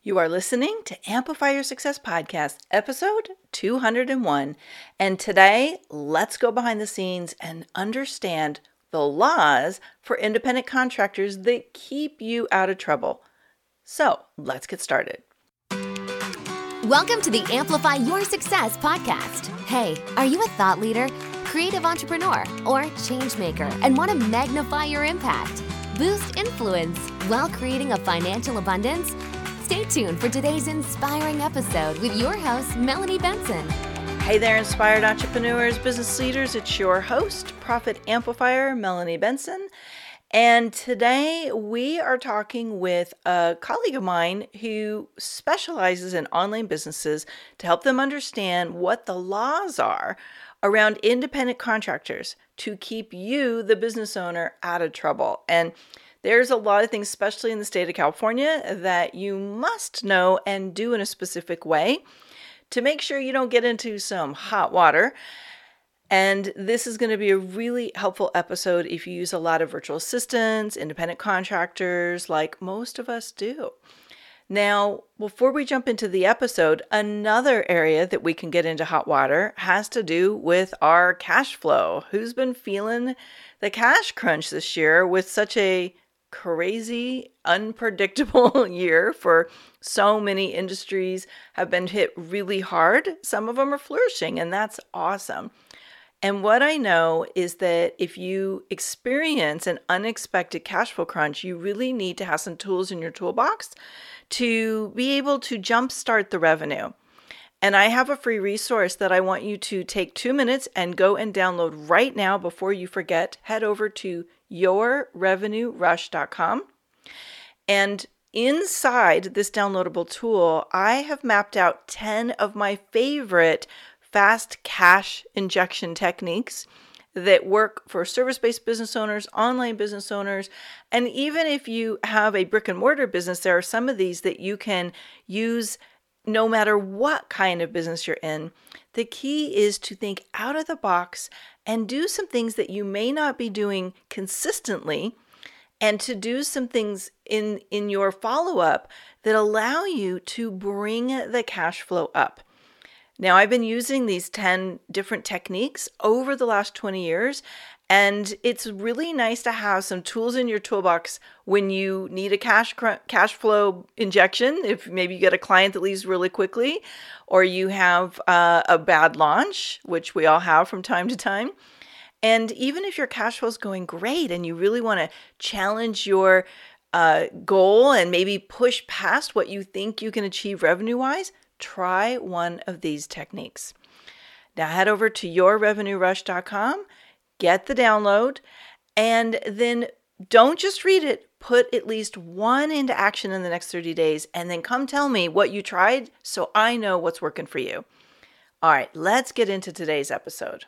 You are listening to Amplify Your Success Podcast, episode 201. And today, let's go behind the scenes and understand the laws for independent contractors that keep you out of trouble. So, let's get started. Welcome to the Amplify Your Success Podcast. Hey, are you a thought leader, creative entrepreneur, or change maker and want to magnify your impact, boost influence while creating a financial abundance? Stay tuned for today's inspiring episode with your host, Melanie Benson. Hey there, inspired entrepreneurs, business leaders. It's your host, Profit Amplifier, Melanie Benson. And today we are talking with a colleague of mine who specializes in online businesses to help them understand what the laws are around independent contractors to keep you, the business owner, out of trouble. And there's a lot of things, especially in the state of California, that you must know and do in a specific way to make sure you don't get into some hot water. And this is going to be a really helpful episode if you use a lot of virtual assistants, independent contractors, like most of us do. Now, before we jump into the episode, another area that we can get into hot water has to do with our cash flow. Who's been feeling the cash crunch this year with such a crazy, unpredictable year for so many industries have been hit really hard. Some of them are flourishing, and that's awesome. And what I know is that if you experience an unexpected cash flow crunch, you really need to have some tools in your toolbox to be able to jumpstart the revenue. And I have a free resource that I want you to take 2 minutes and go and download right now before you forget. Head over to yourrevenuerush.com. And inside this downloadable tool, I have mapped out 10 of my favorite fast cash injection techniques that work for service-based business owners, online business owners, and even if you have a brick and mortar business, there are some of these that you can use no matter what kind of business you're in. The key is to think out of the box and do some things that you may not be doing consistently, and to do some things in your follow-up that allow you to bring the cash flow up. Now, I've been using these 10 different techniques over the last 20 years, and it's really nice to have some tools in your toolbox when you need a cash flow injection. If maybe you get a client that leaves really quickly, or you have a bad launch, which we all have from time to time. And even if your cash flow is going great and you really want to challenge your goal and maybe push past what you think you can achieve revenue-wise, try one of these techniques. Now head over to yourrevenuerush.com, get the download, and then don't just read it, put at least one into action in the next 30 days, and then come tell me what you tried so I know what's working for you. All right, let's get into today's episode.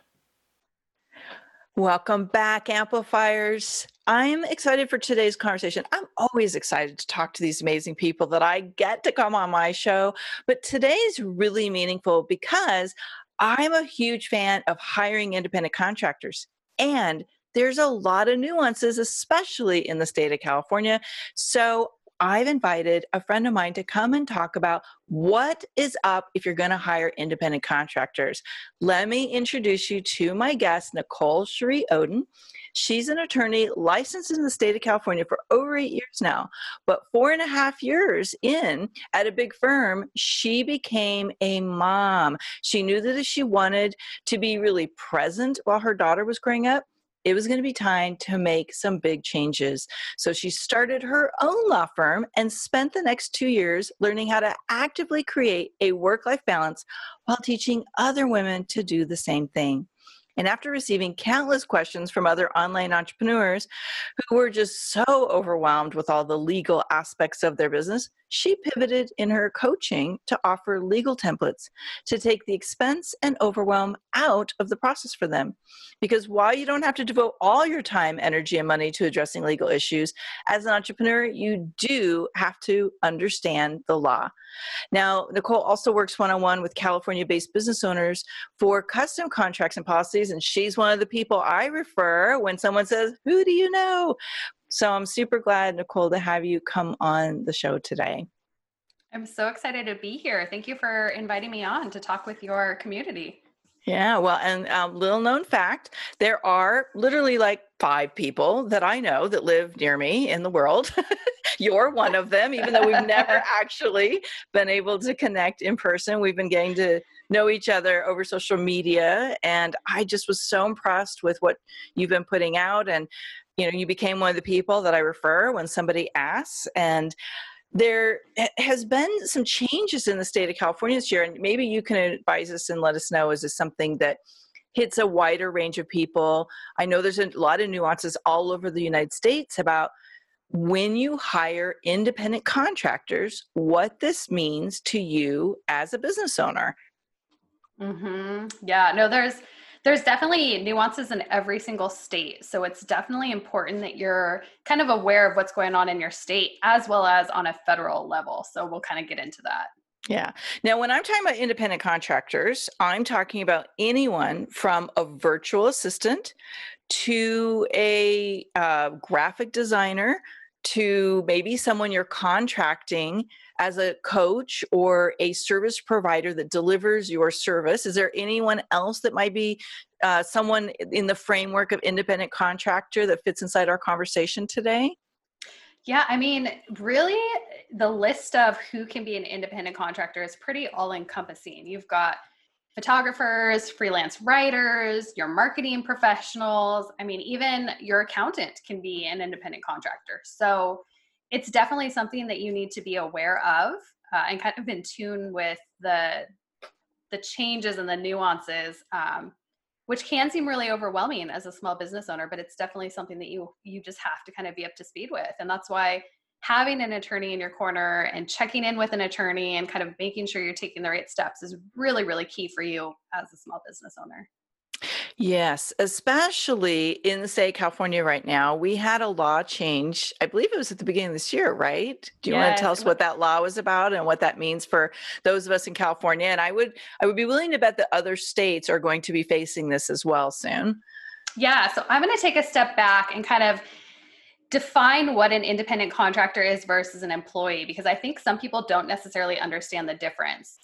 Welcome back, Amplifiers. I'm excited for today's conversation. I'm always excited to talk to these amazing people that I get to come on my show, but today's really meaningful because I'm a huge fan of hiring independent contractors, and there's a lot of nuances, especially in the state of California. So I've invited a friend of mine to come and talk about what is up if you're going to hire independent contractors. Let me introduce you to my guest, Nicole Cherie Oden. She's an attorney licensed in the state of California for over 8 years now, but 4.5 years in at a big firm, she became a mom. She knew that if she wanted to be really present while her daughter was growing up, it was going to be time to make some big changes. So she started her own law firm and spent the next 2 years learning how to actively create a work-life balance while teaching other women to do the same thing. And after receiving countless questions from other online entrepreneurs who were just so overwhelmed with all the legal aspects of their business, she pivoted in her coaching to offer legal templates to take the expense and overwhelm out of the process for them. Because while you don't have to devote all your time, energy, and money to addressing legal issues, as an entrepreneur, you do have to understand the law. Now, Nicole also works one-on-one with California-based business owners for custom contracts and policies, and she's one of the people I refer when someone says, "Who do you know?" So I'm super glad, Nicole, to have you come on the show today. I'm so excited to be here. Thank you for inviting me on to talk with your community. Yeah, well, and little known fact, there are literally like 5 people that I know that live near me in the world. You're one of them, even though we've never actually been able to connect in person. We've been getting to know each other over social media, and I just was so impressed with what you've been putting out. And you became one of the people that I refer when somebody asks. And there has been some changes in the state of California this year, and maybe you can advise us and let us know, is this something that hits a wider range of people? I know there's a lot of nuances all over the United States about when you hire independent contractors, what this means to you as a business owner. Yeah, no, there's definitely nuances in every single state. So it's definitely important that you're kind of aware of what's going on in your state as well as on a federal level. So we'll kind of get into that. Yeah. Now, when I'm talking about independent contractors, I'm talking about anyone from a virtual assistant to a graphic designer to maybe someone you're contracting as a coach or a service provider that delivers your service. Is there anyone else that might be someone in the framework of independent contractor that fits inside our conversation today? Yeah, I mean, really, the list of who can be an independent contractor is pretty all encompassing. You've got photographers, freelance writers, your marketing professionals. I mean, even your accountant can be an independent contractor. So it's definitely something that you need to be aware of and kind of in tune with the changes and the nuances, which can seem really overwhelming as a small business owner, but it's definitely something that you just have to kind of be up to speed with. And that's why having an attorney in your corner and checking in with an attorney and kind of making sure you're taking the right steps is really, really key for you as a small business owner. Yes, especially in the state of California right now. We had a law change. I believe it was at the beginning of this year, right? Do you want to Yes. tell us what that law was about and what that means for those of us in California? And I would be willing to bet that other states are going to be facing this as well soon. Yeah. So I'm going to take a step back and kind of define what an independent contractor is versus an employee, because I think some people don't necessarily understand the difference.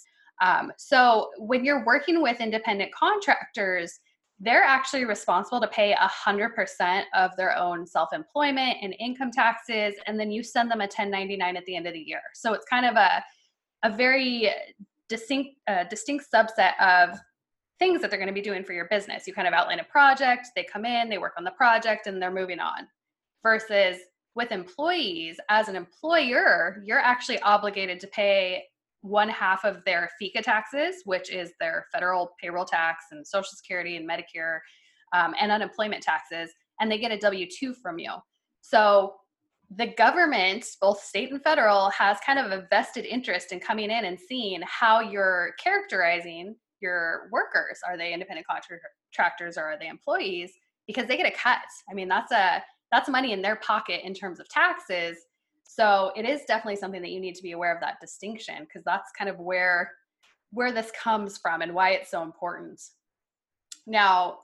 So when you're working with independent contractors, they're actually responsible to pay 100% of their own self-employment and income taxes, and then you send them a 1099 at the end of the year. So it's kind of a very distinct subset of things that they're going to be doing for your business. You kind of outline a project, they come in, they work on the project, and they're moving on. Versus with employees, as an employer, you're actually obligated to pay 1/2 of their FICA taxes, which is their federal payroll tax and Social Security and Medicare and unemployment taxes, and they get a W-2 from you. So the government, both state and federal, has kind of a vested interest in coming in and seeing how you're characterizing your workers. Are they independent contractors or are they employees? Because they get a cut. I mean, that's money in their pocket in terms of taxes. So it is definitely something that you need to be aware of, that distinction, because that's kind of where this comes from and why it's so important. Now,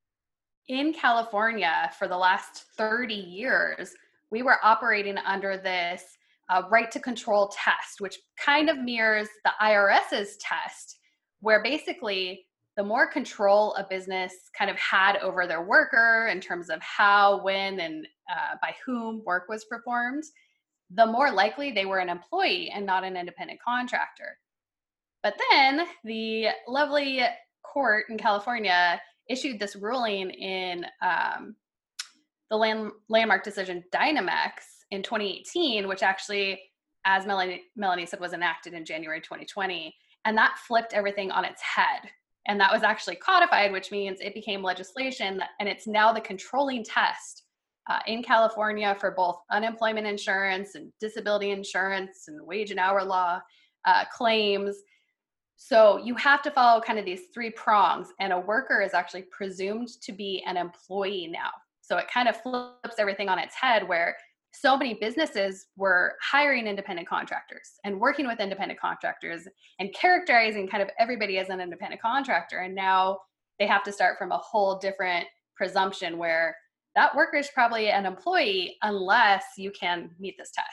in California, for the last 30 years, we were operating under this right to control test, which kind of mirrors the IRS's test, where basically the more control a business kind of had over their worker in terms of how, when, and by whom work was performed, the more likely they were an employee and not an independent contractor. But then the lovely court in California issued this ruling in the landmark decision Dynamex in 2018, which actually, as Melanie said, was enacted in January 2020. And that flipped everything on its head. And that was actually codified, which means it became legislation, and it's now the controlling test in California for both unemployment insurance and disability insurance and wage and hour law claims. So you have to follow kind of these 3 prongs, and a worker is actually presumed to be an employee now. So it kind of flips everything on its head, where so many businesses were hiring independent contractors and working with independent contractors and characterizing kind of everybody as an independent contractor. And now they have to start from a whole different presumption where that worker is probably an employee unless you can meet this test.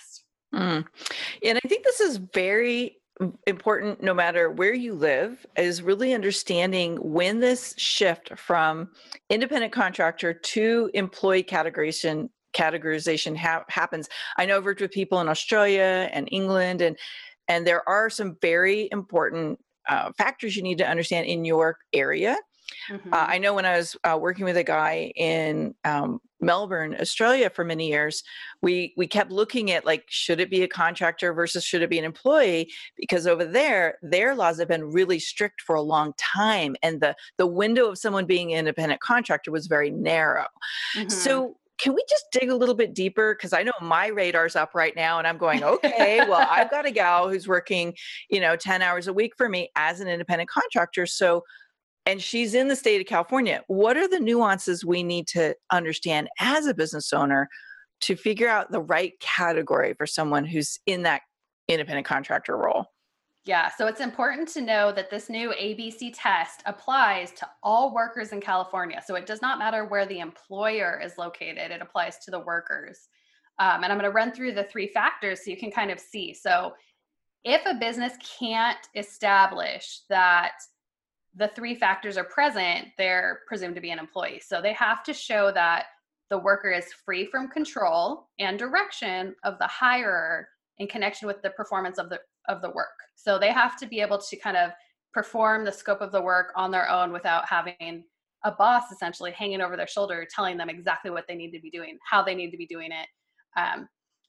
Mm. And I think this is very important no matter where you live, is really understanding when this shift from independent contractor to employee categorization happens. I know I've worked with people in Australia and England, and there are some very important factors you need to understand in your area. Hmm. I know when I was working with a guy in Melbourne, Australia for many years, we kept looking at, like, should it be a contractor versus should it be an employee? Because over there, their laws have been really strict for a long time, and the window of someone being an independent contractor was very narrow. Hmm. So can we just dig a little bit deeper? Because I know my radar's up right now, and I'm going, okay, well, I've got a gal who's working, 10 hours a week for me as an independent contractor. So, and she's in the state of California. What are the nuances we need to understand as a business owner to figure out the right category for someone who's in that independent contractor role? Yeah, so it's important to know that this new ABC test applies to all workers in California. So it does not matter where the employer is located, it applies to the workers. And I'm going to run through the three factors so you can kind of see. So if a business can't establish that the three factors are present, they're presumed to be an employee. So they have to show that the worker is free from control and direction of the hirer in connection with the performance of the work. So they have to be able to kind of perform the scope of the work on their own without having a boss essentially hanging over their shoulder telling them exactly what they need to be doing, how they need to be doing it. Um,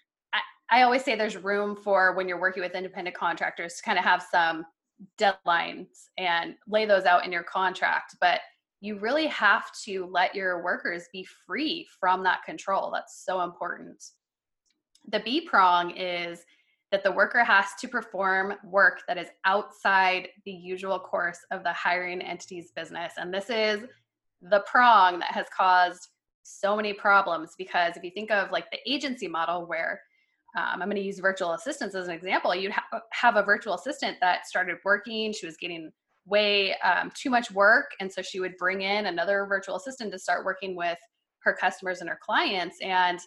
I always say there's room for, when you're working with independent contractors, to kind of have some deadlines and lay those out in your contract, but you really have to let your workers be free from that control. That's so important. The B prong is that the worker has to perform work that is outside the usual course of the hiring entity's business. And this is the prong that has caused so many problems, because if you think of like the agency model where I'm going to use virtual assistants as an example. You'd have a virtual assistant that started working. She was getting way too much work. And so she would bring in another virtual assistant to start working with her customers and her clients. And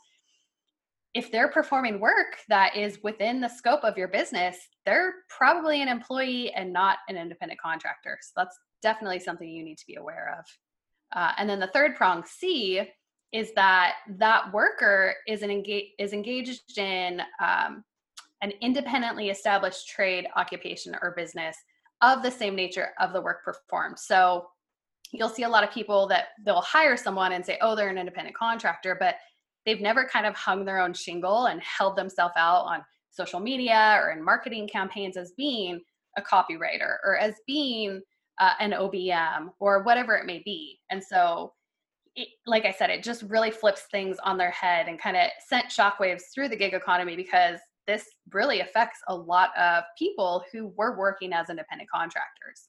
if they're performing work that is within the scope of your business, they're probably an employee and not an independent contractor. So that's definitely something you need to be aware of. And then the third prong, C, is that that worker is engaged in an independently established trade, occupation, or business of the same nature of the work performed. So you'll see a lot of people that they'll hire someone and say, oh, they're an independent contractor, but they've never kind of hung their own shingle and held themselves out on social media or in marketing campaigns as being a copywriter or as being an OBM or whatever it may be. And so like I said, it just really flips things on their head and kind of sent shockwaves through the gig economy, because this really affects a lot of people who were working as independent contractors.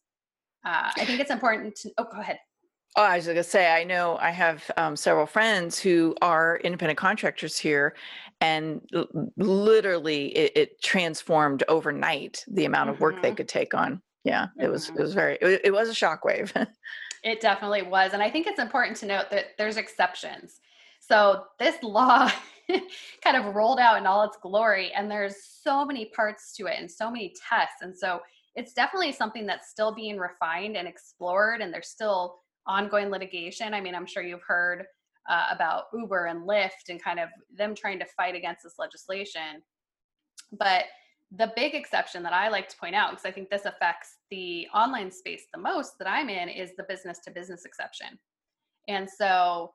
I think it's important to, oh, go ahead. Oh, I was going to say, I know I have several friends who are independent contractors here, and literally it transformed overnight the amount of work they Hmm. could take on. Yeah, it Hmm. was it was a shockwave. It definitely was. And I think it's important to note that there's exceptions. So this law kind of rolled out in all its glory, and there's so many parts to it and so many tests. And so it's definitely something that's still being refined and explored, and there's still ongoing litigation. I mean, I'm sure you've heard about Uber and Lyft and kind of them trying to fight against this legislation. But the big exception that I like to point out, because I think this affects the online space the most that I'm in, is the business to business exception. And so,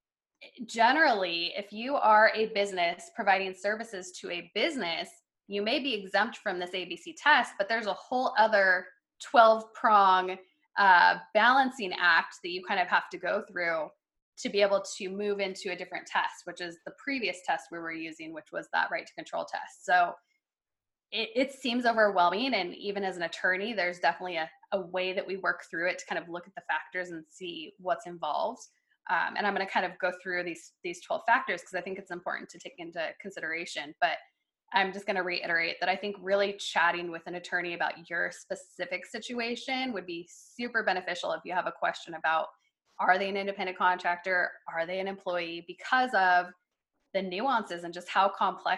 generally, if you are a business providing services to a business, you may be exempt from this ABC test, but there's a whole other 12 prong balancing act that you kind of have to go through to be able to move into a different test, which is the previous test we were using, which was that right to control test. So, it seems overwhelming. And even as an attorney, there's definitely a way that we work through it to kind of look at the factors and see what's involved. And I'm going to kind of go through these 12 factors because I think it's important to take into consideration. But I'm just going to reiterate that I think really chatting with an attorney about your specific situation would be super beneficial if you have a question about, are they an independent contractor? Are they an employee? Because of the nuances and just how complex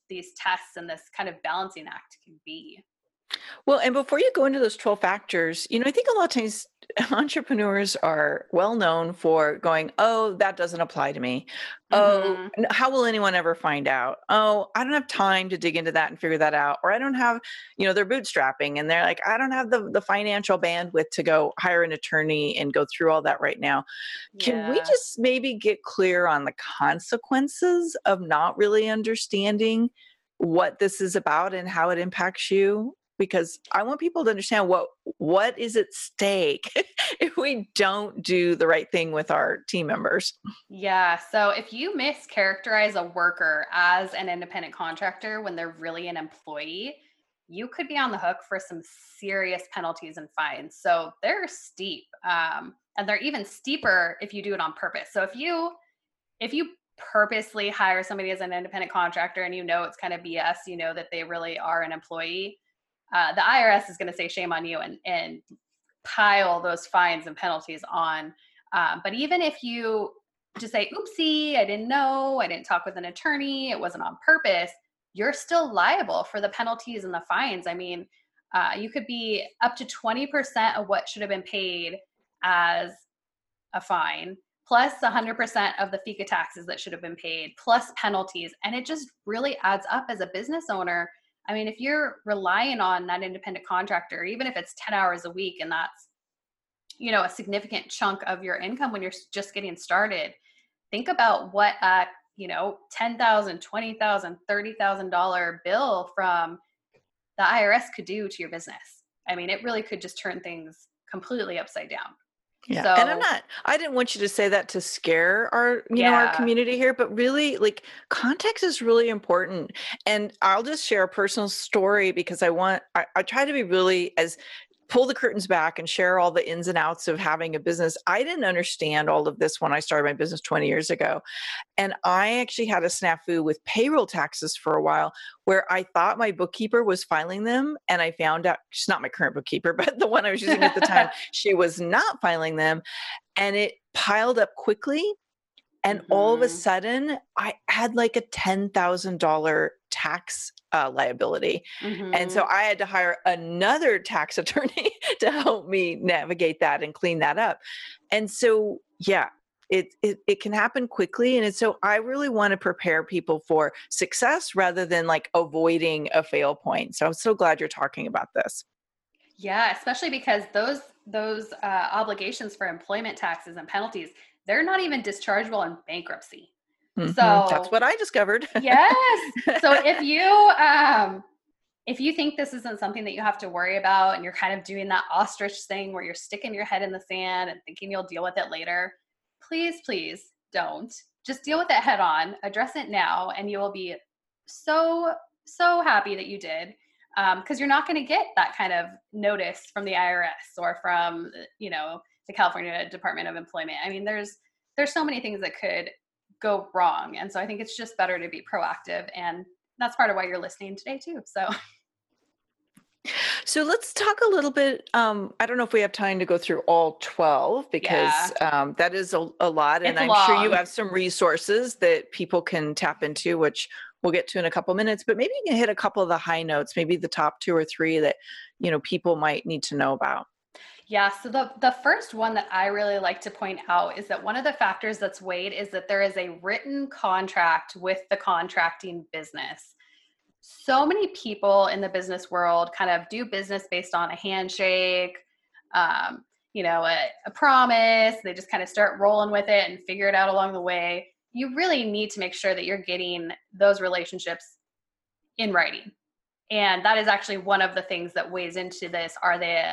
these tests and this kind of balancing act can be. Well, and before you go into those 12 factors, I think a lot of times entrepreneurs are well known for going, oh, that doesn't apply to me. Oh, Mm-hmm. how will anyone ever find out? Oh, I don't have time to dig into that and figure that out. Or I don't have, they're bootstrapping and they're like, I don't have the financial bandwidth to go hire an attorney and go through all that right now. Can we Yeah. just maybe get clear on the consequences of not really understanding what this is about and how it impacts you? Because I want people to understand what is at stake if we don't do the right thing with our team members. Yeah. So if you mischaracterize a worker as an independent contractor when they're really an employee, you could be on the hook for some serious penalties and fines. So they're steep, and they're even steeper if you do it on purpose. So if you purposely hire somebody as an independent contractor and it's kind of BS, that they really are an employee, the IRS is going to say shame on you and pile those fines and penalties on. But even if you just say, oopsie, I didn't know, I didn't talk with an attorney, it wasn't on purpose, you're still liable for the penalties and the fines. I mean, you could be up to 20% of what should have been paid as a fine, plus 100% of the FICA taxes that should have been paid, plus penalties. And it just really adds up as a business owner. I mean, if you're relying on that independent contractor, even if it's 10 hours a week, and that's, a significant chunk of your income when you're just getting started, think about what a, $10,000, $20,000, $30,000 bill from the IRS could do to your business. I mean, it really could just turn things completely upside down. Yeah. So, and I didn't want you to say that to scare our community here, but really like context is really important. And I'll just share a personal story because I try to be really pull the curtains back and share all the ins and outs of having a business. I didn't understand all of this when I started my business 20 years ago. And I actually had a snafu with payroll taxes for a while where I thought my bookkeeper was filing them. And I found out she's not my current bookkeeper, but the one I was using at the time, she was not filing them. And it piled up quickly. And all of a sudden I had like a $10,000 tax liability. And so I had to hire another tax attorney to help me navigate that and clean that up. And so, yeah, it can happen quickly. And so I really want to prepare people for success rather than like avoiding a fail point. So I'm so glad you're talking about this. Yeah, especially because those obligations for employment taxes and penalties, they're not even dischargeable in bankruptcy. Mm-hmm. So that's what I discovered. Yes. So if you think this isn't something that you have to worry about and you're kind of doing that ostrich thing where you're sticking your head in the sand and thinking you'll deal with it later, please don't. Just deal with it head on, address it now, and you will be so happy that you did. Because you're not going to get that kind of notice from the IRS or from, the California Department of Employment. I mean, there's so many things that could go wrong. And so I think it's just better to be proactive. And that's part of why you're listening today too. So let's talk a little bit. I don't know if we have time to go through all 12 because that is a lot. And I'm sure you have some resources that people can tap into, which we'll get to in a couple minutes, but maybe you can hit a couple of the high notes, maybe the top 2 or 3 that, people might need to know about. Yeah. So the first one that I really like to point out is that one of the factors that's weighed is that there is a written contract with the contracting business. So many people in the business world kind of do business based on a handshake, a promise. They just kind of start rolling with it and figure it out along the way. You really need to make sure that you're getting those relationships in writing. And that is actually one of the things that weighs into this. Are they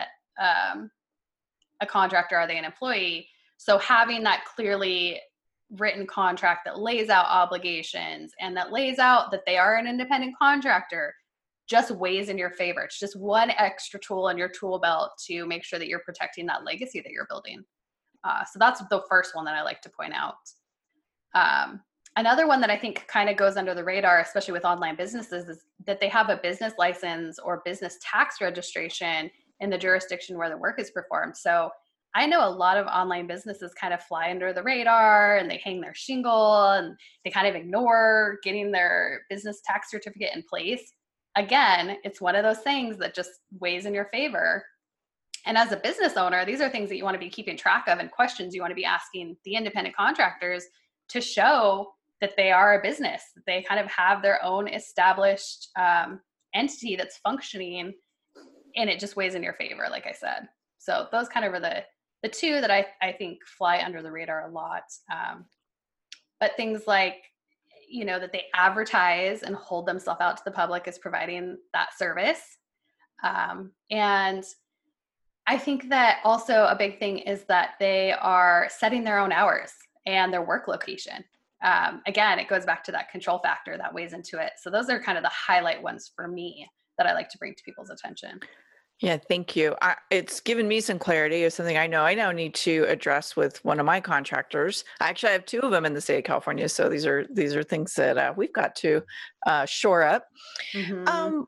a contractor? Are they an employee? So having that clearly written contract that lays out obligations and that lays out that they are an independent contractor just weighs in your favor. It's just one extra tool in your tool belt to make sure that you're protecting that legacy that you're building. So that's the first one that I like to point out. Another one that I think kind of goes under the radar, especially with online businesses, is that they have a business license or business tax registration in the jurisdiction where the work is performed. So I know a lot of online businesses kind of fly under the radar and they hang their shingle and they kind of ignore getting their business tax certificate in place. Again, it's one of those things that just weighs in your favor. And as a business owner, these are things that you want to be keeping track of and questions you want to be asking the independent contractors to show that they are a business, that they kind of have their own established entity that's functioning, and it just weighs in your favor, like I said. So those kind of are the two that I think fly under the radar a lot. But things like, that they advertise and hold themselves out to the public as providing that service. And I think that also a big thing is that they are setting their own hours and their work location. Again, it goes back to that control factor that weighs into it. So those are kind of the highlight ones for me that I like to bring to people's attention. Yeah, thank you. It's given me some clarity of something I know I now need to address with one of my contractors. Actually, I have two of them in the state of California, so these are things that we've got to shore up. Mm-hmm.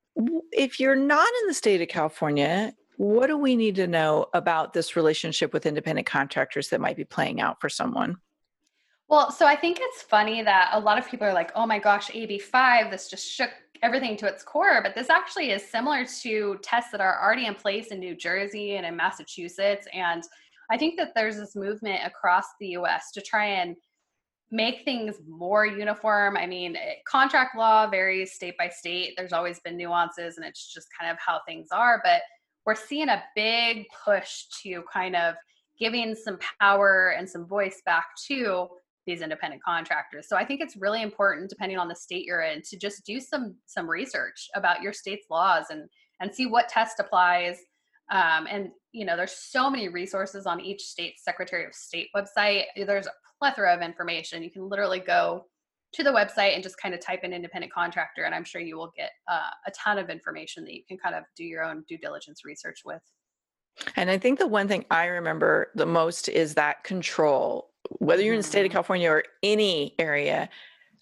If you're not in the state of California, what do we need to know about this relationship with independent contractors that might be playing out for someone? Well, so I think it's funny that a lot of people are like, oh my gosh, AB5, this just shook everything to its core. But this actually is similar to tests that are already in place in New Jersey and in Massachusetts. And I think that there's this movement across the US to try and make things more uniform. I mean, contract law varies state by state. There's always been nuances, and it's just kind of how things are. But we're seeing a big push to kind of giving some power and some voice back to these independent contractors. So I think it's really important, depending on the state you're in, to just do some research about your state's laws and see what test applies. And there's so many resources on each state's Secretary of State website. There's a plethora of information. You can literally go to the website and just kind of type in independent contractor, and I'm sure you will get a ton of information that you can kind of do your own due diligence research with. And I think the one thing I remember the most is that control, whether you're in the state of California or any area,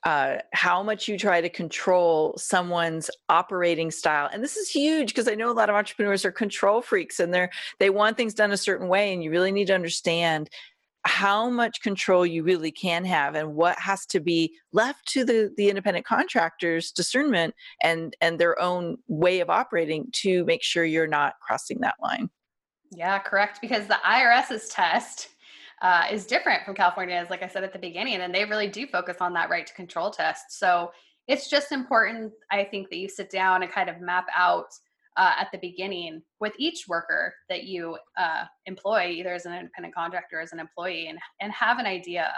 how much you try to control someone's operating style. And this is huge because I know a lot of entrepreneurs are control freaks and they want things done a certain way. And you really need to understand how much control you really can have and what has to be left to the independent contractors' discernment and their own way of operating to make sure you're not crossing that line. Yeah, correct. Because the IRS's test is different from California's, like I said at the beginning, and they really do focus on that right to control test. So it's just important, I think, that you sit down and kind of map out at the beginning with each worker that you employ, either as an independent contractor or as an employee, and have an idea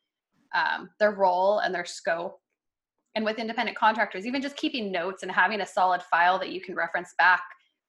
of their role and their scope. And with independent contractors, even just keeping notes and having a solid file that you can reference back.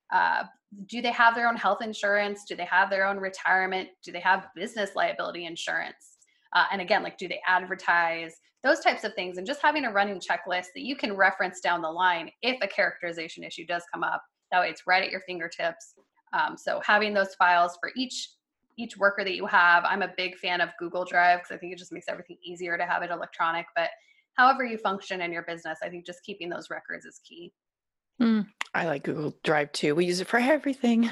Do they have their own health insurance? Do they have their own retirement? Do they have business liability insurance? And again, like, do they advertise? Those types of things. And just having a running checklist that you can reference down the line if a characterization issue does come up. That way it's right at your fingertips. So having those files for each worker that you have. I'm a big fan of Google Drive because I think it just makes everything easier to have it electronic. But however you function in your business, I think just keeping those records is key. I like Google Drive too. We use it for everything.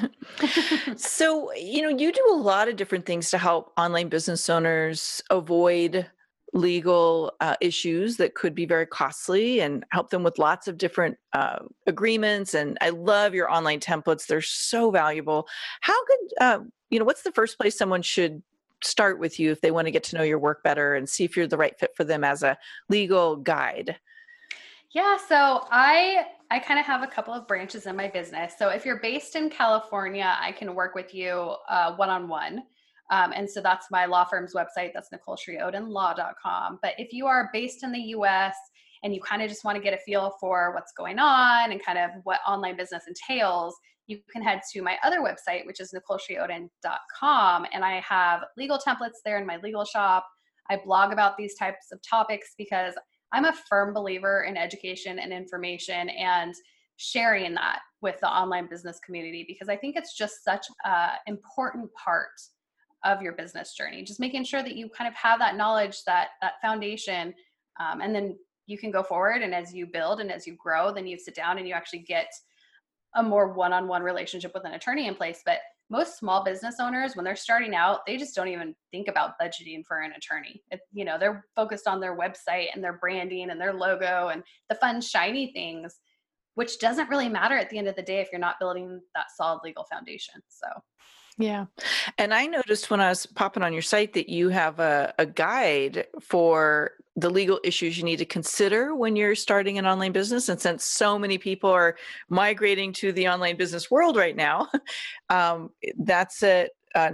So, you do a lot of different things to help online business owners avoid legal issues that could be very costly and help them with lots of different agreements. And I love your online templates. They're so valuable. How could, what's the first place someone should start with you if they want to get to know your work better and see if you're the right fit for them as a legal guide? Yeah, so I kind of have a couple of branches in my business. So if you're based in California, I can work with you one-on-one. And so that's my law firm's website. That's NicoleShriodenLaw.com. But if you are based in the US and you kind of just want to get a feel for what's going on and kind of what online business entails, you can head to my other website, which is NicoleShrioden.com. And I have legal templates there in my legal shop. I blog about these types of topics because I'm a firm believer in education and information and sharing that with the online business community, because I think it's just such an important part of your business journey. Just making sure that you kind of have that knowledge, that foundation, and then you can go forward. And as you build and as you grow, then you sit down and you actually get a more one-on-one relationship with an attorney in place. But most small business owners, when they're starting out, they just don't even think about budgeting for an attorney. They're focused on their website and their branding and their logo and the fun, shiny things, which doesn't really matter at the end of the day if you're not building that solid legal foundation. So Yeah. And I noticed when I was popping on your site that you have a guide for the legal issues you need to consider when you're starting an online business. And since so many people are migrating to the online business world right now, that's at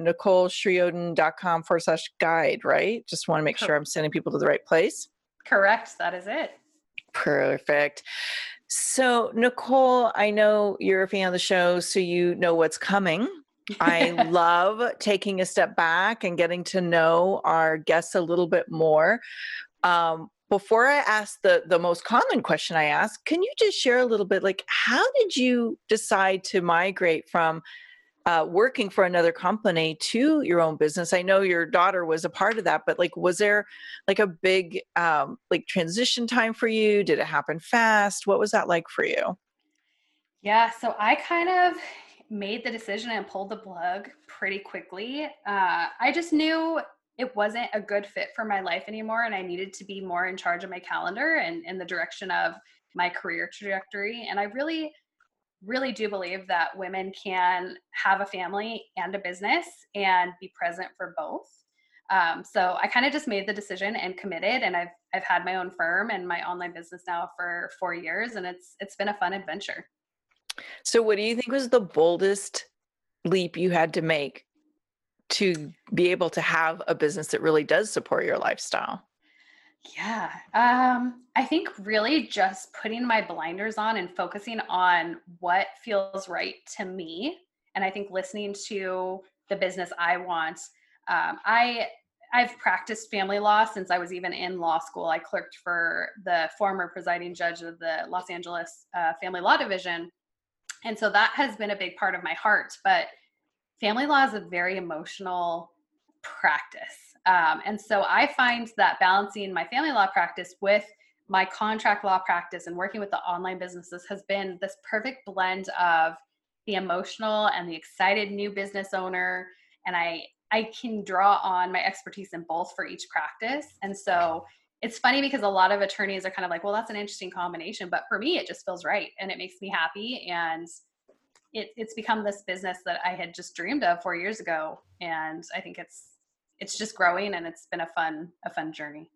NicoleShrioden.com/guide, right? Just want to make sure I'm sending people to the right place. Correct. That is it. Perfect. So, Nicole, I know you're a fan of the show, so you know what's coming. I love taking a step back and getting to know our guests a little bit more. Before I ask the most common question I ask, can you just share a little bit, like, how did you decide to migrate from working for another company to your own business? I know your daughter was a part of that, but like, was there like a big like transition time for you? Did it happen fast? What was that like for you? Yeah, so I kind of made the decision and pulled the plug pretty quickly. I just knew it wasn't a good fit for my life anymore, and I needed to be more in charge of my calendar and in the direction of my career trajectory. And I really, really do believe that women can have a family and a business and be present for both. So I kind of just made the decision and committed, and I've had my own firm and my online business now for 4 years, and it's been a fun adventure. So what do you think was the boldest leap you had to make to be able to have a business that really does support your lifestyle? Yeah. I think really just putting my blinders on and focusing on what feels right to me. And I think listening to the business I want. I've practiced family law since I was even in law school. I clerked for the former presiding judge of the Los Angeles Family Law Division. And so that has been a big part of my heart. But family law is a very emotional practice. And so I find that balancing my family law practice with my contract law practice and working with the online businesses has been this perfect blend of the emotional and the excited new business owner. And I can draw on my expertise in both for each practice. And so it's funny because a lot of attorneys are kind of like, well, that's an interesting combination. But for me, it just feels right. And it makes me happy. And it's become this business that I had just dreamed of 4 years ago. And I think it's just growing, and it's been a fun journey.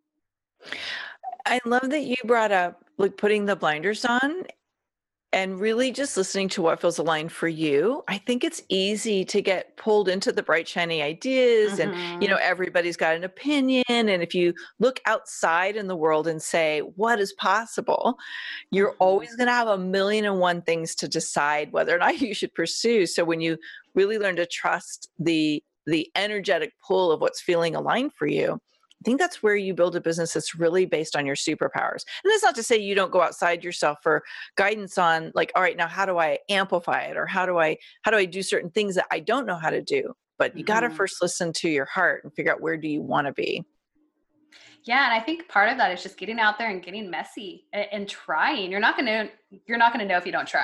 I love that you brought up like putting the blinders on and really just listening to what feels aligned for you. I think it's easy to get pulled into the bright, shiny ideas and, everybody's got an opinion. And if you look outside in the world and say, what is possible, you're always going to have a million and one things to decide whether or not you should pursue. So when you really learn to trust the energetic pull of what's feeling aligned for you, I think that's where you build a business that's really based on your superpowers. And that's not to say you don't go outside yourself for guidance on like, all right, now how do I amplify it? Or how do I do certain things that I don't know how to do? But you got to first listen to your heart and figure out where do you want to be. Yeah. And I think part of that is just getting out there and getting messy and trying. You're not going to know if you don't try.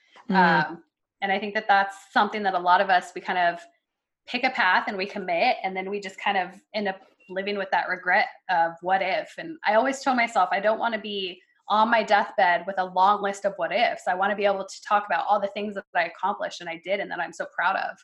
And I think that that's something that a lot of us, we kind of pick a path and we commit, and then we just kind of end up living with that regret of what if. And I always told myself, I don't want to be on my deathbed with a long list of what ifs. I want to be able to talk about all the things that I accomplished and I did and that I'm so proud of.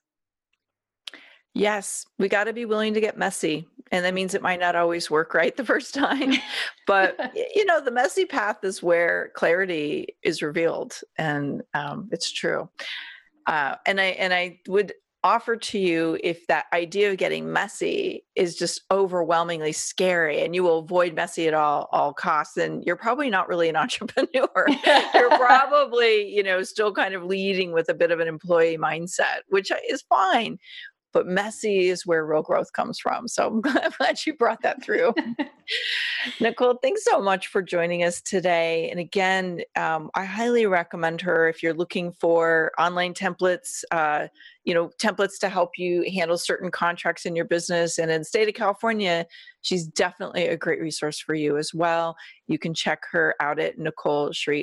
Yes, we got to be willing to get messy. And that means it might not always work right the first time. But, the messy path is where clarity is revealed. And it's true. And I would offer to you, if that idea of getting messy is just overwhelmingly scary and you will avoid messy at all costs, then you're probably not really an entrepreneur. You're probably, still kind of leading with a bit of an employee mindset, which is fine. But messy is where real growth comes from. So I'm glad you brought that through. Nicole, thanks so much for joining us today. And again, I highly recommend her if you're looking for online templates, templates to help you handle certain contracts in your business. And in the state of California, she's definitely a great resource for you as well. You can check her out at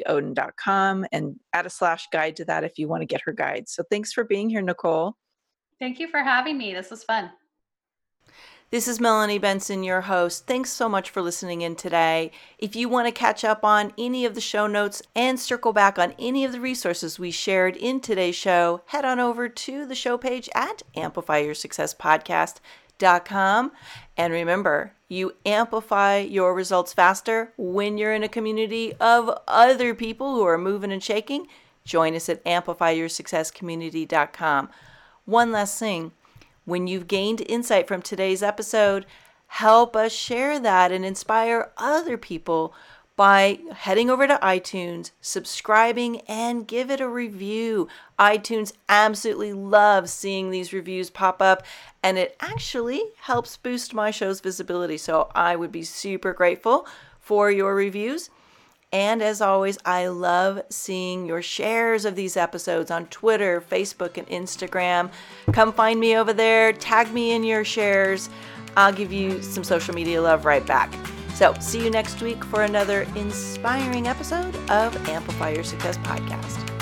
NicoleShrioden.com and add a /guide to that if you want to get her guide. So thanks for being here, Nicole. Thank you for having me. This was fun. This is Melanie Benson, your host. Thanks so much for listening in today. If you want to catch up on any of the show notes and circle back on any of the resources we shared in today's show, head on over to the show page at amplifyyoursuccesspodcast.com. And remember, you amplify your results faster when you're in a community of other people who are moving and shaking. Join us at amplifyyoursuccesscommunity.com. One last thing. When you've gained insight from today's episode, help us share that and inspire other people by heading over to iTunes, subscribing, and give it a review. iTunes absolutely loves seeing these reviews pop up, and it actually helps boost my show's visibility. So I would be super grateful for your reviews. And as always, I love seeing your shares of these episodes on Twitter, Facebook, and Instagram. Come find me over there. Tag me in your shares. I'll give you some social media love right back. So see you next week for another inspiring episode of Amplify Your Success Podcast.